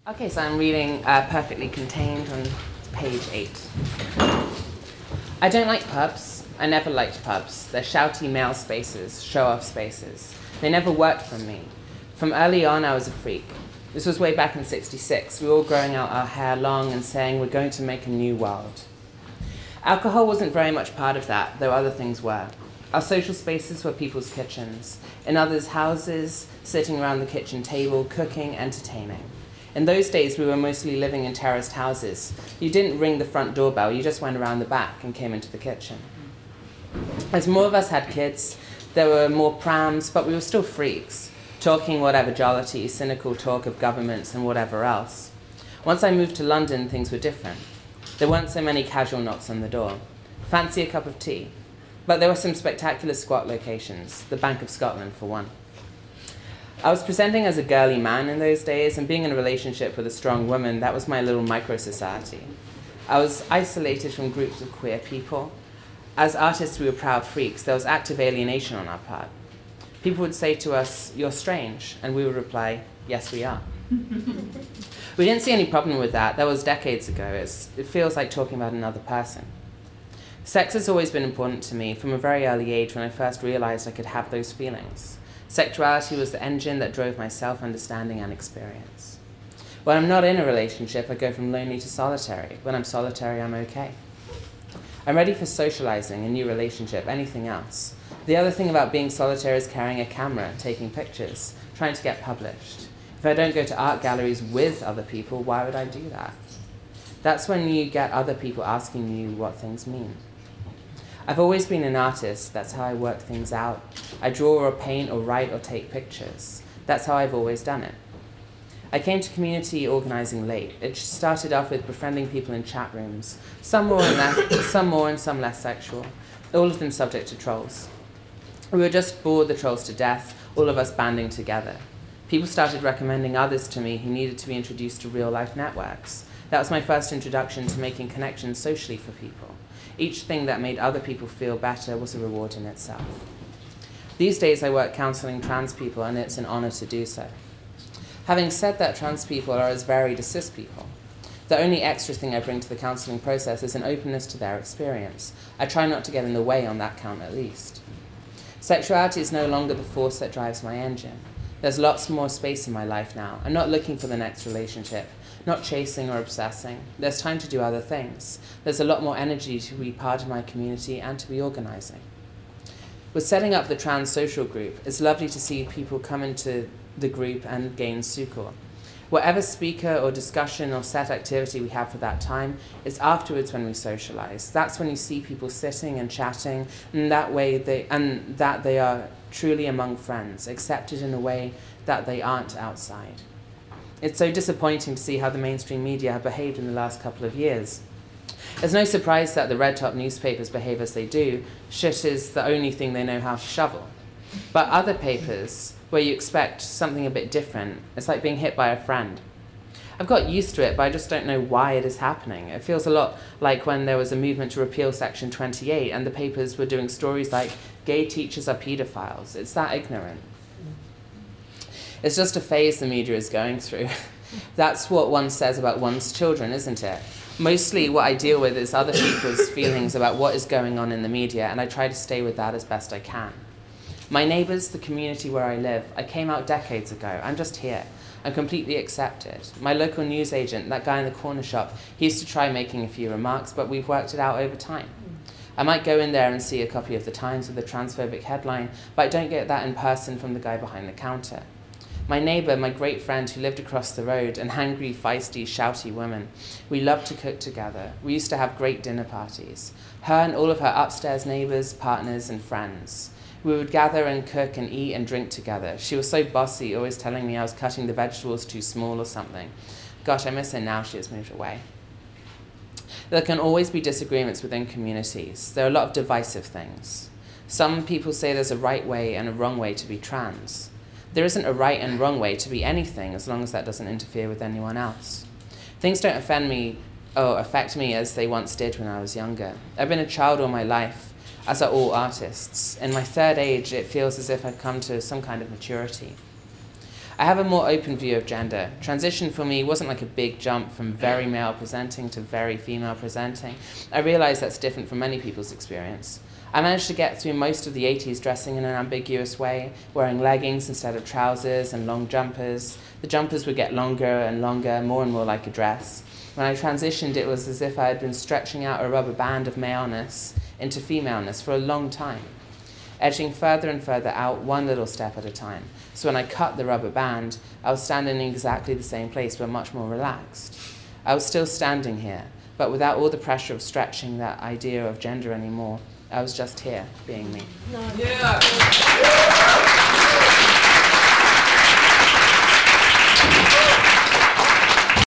Okay, so I'm reading Perfectly Contained on page 8. I don't like pubs. I never liked pubs. They're shouty male spaces, show-off spaces. They never worked for me. From early on, I was a freak. This was way back in '66. We were all growing out our hair long and saying we're going to make a new world. Alcohol wasn't very much part of that, though other things were. Our social spaces were people's kitchens. In others' houses, sitting around the kitchen table, cooking, entertaining. In those days, we were mostly living in terraced houses. You didn't ring the front doorbell, you just went around the back and came into the kitchen. As more of us had kids, there were more prams, but we were still freaks, talking whatever jollity, cynical talk of governments and whatever else. Once I moved to London, things were different. There weren't so many casual knocks on the door. Fancy a cup of tea? But there were some spectacular squat locations, the Bank of Scotland for one. I was presenting as a girly man in those days, and being in a relationship with a strong woman, that was my little micro-society. I was isolated from groups of queer people. As artists, we were proud freaks. There was active alienation on our part. People would say to us, "You're strange," and we would reply, "Yes, we are." We didn't see any problem with that. That was decades ago. It feels like talking about another person. Sex has always been important to me from a very early age when I first realized I could have those feelings. Sexuality was the engine that drove my self-understanding and experience. When I'm not in a relationship, I go from lonely to solitary. When I'm solitary, I'm okay. I'm ready for socializing, a new relationship, anything else. The other thing about being solitary is carrying a camera, taking pictures, trying to get published. If I don't go to art galleries with other people, why would I do that? That's when you get other people asking you what things mean. I've always been an artist. That's how I work things out. I draw or paint or write or take pictures. That's how I've always done it. I came to community organizing late. It started off with befriending people in chat rooms, some more and some less sexual, all of them subject to trolls. We were just bored the trolls to death, all of us banding together. People started recommending others to me who needed to be introduced to real-life networks. That was my first introduction to making connections socially for people. Each thing that made other people feel better was a reward in itself. These days I work counseling trans people, and it's an honor to do so. Having said that, trans people are as varied as cis people. The only extra thing I bring to the counseling process is an openness to their experience. I try not to get in the way on that count at least. Sexuality is no longer the force that drives my engine. There's lots more space in my life now. I'm not looking for the next relationship, not chasing or obsessing. There's time to do other things. There's a lot more energy to be part of my community and to be organizing. With setting up the trans social group, it's lovely to see people come into the group and gain succour. Whatever speaker or discussion or set activity we have for that time, it's afterwards when we socialize. That's when you see people sitting and chatting, and that they are truly among friends, accepted in a way that they aren't outside. It's so disappointing to see how the mainstream media have behaved in the last couple of years. It's no surprise that the red top newspapers behave as they do. Shit is the only thing they know how to shovel. But other papers, where you expect something a bit different, it's like being hit by a friend. I've got used to it, but I just don't know why it is happening. It feels a lot like when there was a movement to repeal Section 28 and the papers were doing stories like, "Gay teachers are pedophiles." It's that ignorant. It's just a phase the media is going through. That's what one says about one's children, isn't it? Mostly what I deal with is other people's feelings about what is going on in the media, and I try to stay with that as best I can. My neighbours, the community where I live, I came out decades ago. I'm just here. I'm completely accepted. My local newsagent, that guy in the corner shop, he used to try making a few remarks, but we've worked it out over time. I might go in there and see a copy of the Times with a transphobic headline, but I don't get that in person from the guy behind the counter. My neighbour, my great friend who lived across the road, an angry, feisty, shouty woman. We loved to cook together. We used to have great dinner parties. Her and all of her upstairs neighbours, partners, and friends. We would gather and cook and eat and drink together. She was so bossy, always telling me I was cutting the vegetables too small or something. Gosh, I miss her now she has moved away. There can always be disagreements within communities. There are a lot of divisive things. Some people say there's a right way and a wrong way to be trans. There isn't a right and wrong way to be anything as long as that doesn't interfere with anyone else. Things don't offend me or affect me as they once did when I was younger. I've been a child all my life, as are all artists. In my third age, it feels as if I've come to some kind of maturity. I have a more open view of gender. Transition for me wasn't like a big jump from very male presenting to very female presenting. I realized that's different from many people's experience. I managed to get through most of the 80s dressing in an ambiguous way, wearing leggings instead of trousers and long jumpers. The jumpers would get longer and longer, more and more like a dress. When I transitioned, it was as if I had been stretching out a rubber band of maleness into femaleness for a long time, edging further and further out one little step at a time. So when I cut the rubber band, I was standing in exactly the same place, but much more relaxed. I was still standing here, but without all the pressure of stretching that idea of gender anymore. I was just here, being me. Yeah.